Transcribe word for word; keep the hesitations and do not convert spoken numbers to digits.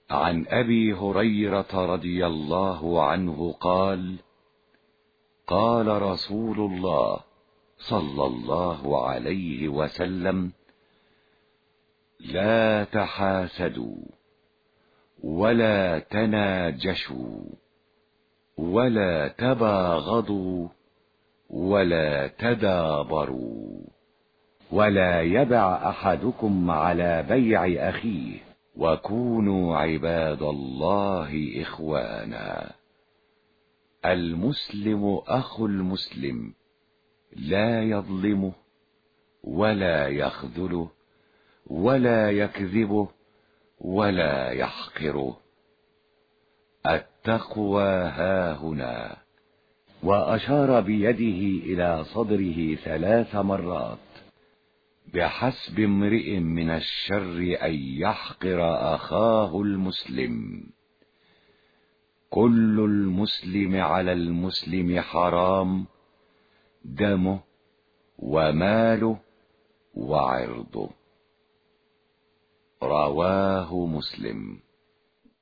عن أبي هريرة رضي الله عنه قال: قال رسول الله صلى الله عليه وسلم: لا تحاسدوا ولا تناجشوا ولا تباغضوا ولا تدابروا، ولا يبع أحدكم على بيع أخيه، وكونوا عباد الله إخوانا. المسلم أخو المسلم، لا يظلمه ولا يخذله ولا يكذبه ولا يحقره. التقوى هاهنا، وأشار بيده إلى صدره ثلاث مرات: بحسب امرئ من الشر أن يحقر أخاه المسلم. كل المسلم على المسلم حرام، دمه وماله وعرضه. رواه مسلم.